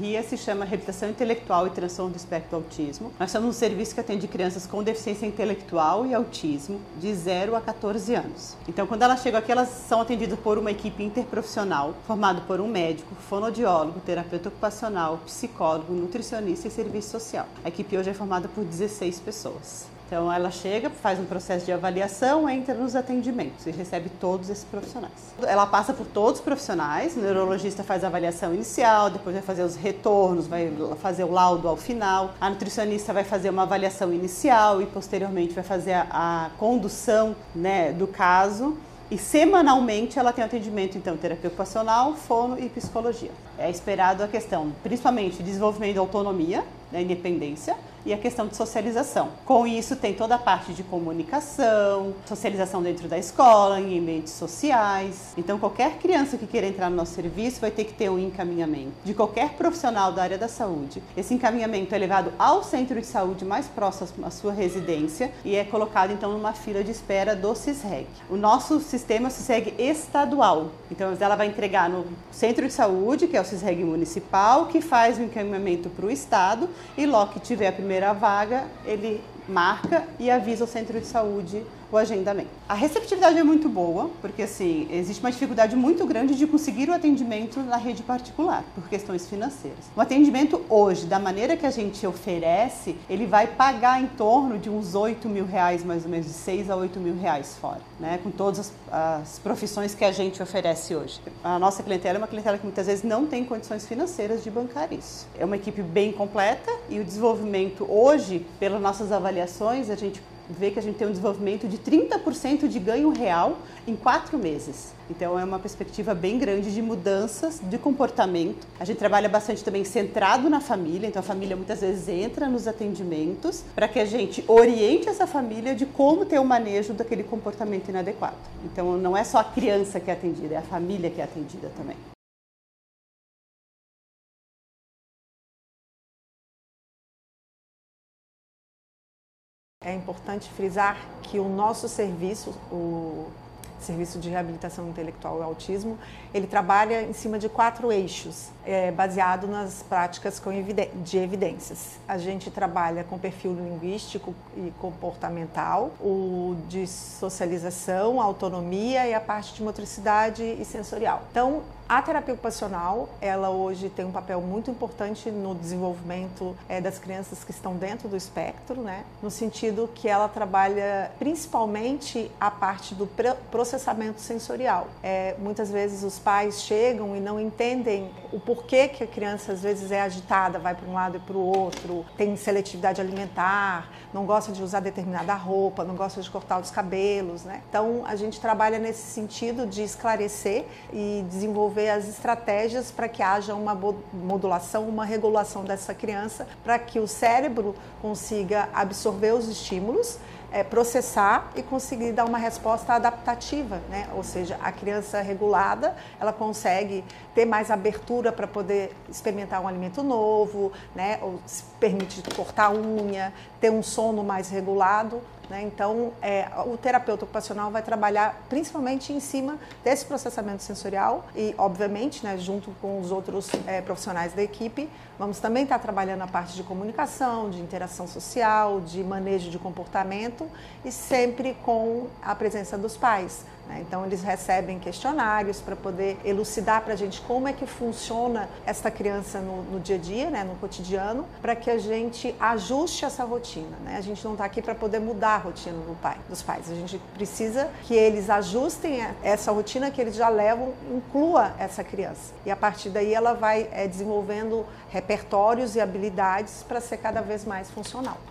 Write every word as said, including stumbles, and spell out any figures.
R I A se chama Reabilitação Intelectual e Transtorno do Espectro do Autismo. Nós somos um serviço que atende crianças com deficiência intelectual e autismo de zero a quatorze anos. Então, quando elas chegam aqui, elas são atendidas por uma equipe interprofissional formada por um médico, fonoaudiólogo, terapeuta ocupacional, psicólogo, nutricionista e serviço social. A equipe hoje é formada por dezesseis pessoas. Então ela chega, faz um processo de avaliação, entra nos atendimentos e recebe todos esses profissionais. Ela passa por todos os profissionais, o neurologista faz a avaliação inicial, depois vai fazer os retornos, vai fazer o laudo ao final, a nutricionista vai fazer uma avaliação inicial e posteriormente vai fazer a, a condução, né, do caso. E semanalmente ela tem atendimento, então, terapia ocupacional, fono e psicologia. É esperado a questão, principalmente, desenvolvimento da autonomia, da independência, e a questão de socialização. Com isso tem toda a parte de comunicação, socialização dentro da escola, em ambientes sociais. Então qualquer criança que queira entrar no nosso serviço vai ter que ter um encaminhamento de qualquer profissional da área da saúde. Esse encaminhamento é levado ao centro de saúde mais próximo à sua residência e é colocado então numa fila de espera do CISREG. O nosso sistema é o CISREG estadual. Então ela vai entregar no centro de saúde, que é o CISREG municipal, que faz o encaminhamento para o estado e logo que tiver a primeira primeira vaga, ele marca e avisa o centro de saúde o agendamento. A receptividade é muito boa, porque assim, existe uma dificuldade muito grande de conseguir o atendimento na rede particular, por questões financeiras. O atendimento hoje, da maneira que a gente oferece, ele vai pagar em torno de uns oito mil reais, mais ou menos, de seis a oito mil reais fora, né? Com todas as, as profissões que a gente oferece hoje. A nossa clientela é uma clientela que muitas vezes não tem condições financeiras de bancar isso. É uma equipe bem completa e o desenvolvimento hoje, pelas nossas avaliações, a gente vê que a gente tem um desenvolvimento de trinta por cento de ganho real em quatro meses. Então é uma perspectiva bem grande de mudanças de comportamento. A gente trabalha bastante também centrado na família, então a família muitas vezes entra nos atendimentos para que a gente oriente essa família de como ter o manejo daquele comportamento inadequado. Então não é só a criança que é atendida, é a família que é atendida também. É importante frisar que o nosso serviço, o Serviço de Reabilitação Intelectual e Autismo, ele trabalha em cima de quatro eixos, é, baseado nas práticas com eviden- de evidências. A gente trabalha com perfil linguístico e comportamental, o de socialização, autonomia e a parte de motricidade e sensorial. Então, a terapia ocupacional, ela hoje tem um papel muito importante no desenvolvimento é, das crianças que estão dentro do espectro, né? No sentido que ela trabalha principalmente a parte do processamento sensorial. É, muitas vezes os pais chegam e não entendem o porquê que a criança às vezes é agitada, vai para um lado e para o outro, tem seletividade alimentar, não gosta de usar determinada roupa, não gosta de cortar os cabelos, né? Então a gente trabalha nesse sentido de esclarecer e desenvolver as estratégias para que haja uma modulação, uma regulação dessa criança, para que o cérebro consiga absorver os estímulos, é, processar e conseguir dar uma resposta adaptativa, né? Ou seja, a criança regulada, ela consegue ter mais abertura para poder experimentar um alimento novo, né? Ou se permite cortar a unha, ter um sono mais regulado, né? Então, é, o terapeuta ocupacional vai trabalhar principalmente em cima desse processamento sensorial e, obviamente, né, junto com os outros é, profissionais da equipe, vamos também estar trabalhando a parte de comunicação, de interação social, de manejo de comportamento e sempre com a presença dos pais. Então, eles recebem questionários para poder elucidar para a gente como é que funciona essa criança no, no dia a dia, né, no cotidiano, para que a gente ajuste essa rotina, né? A gente não está aqui para poder mudar a rotina do pai, dos pais. A gente precisa que eles ajustem essa rotina que eles já levam, inclua essa criança. E a partir daí ela vai é, desenvolvendo repertórios e habilidades para ser cada vez mais funcional.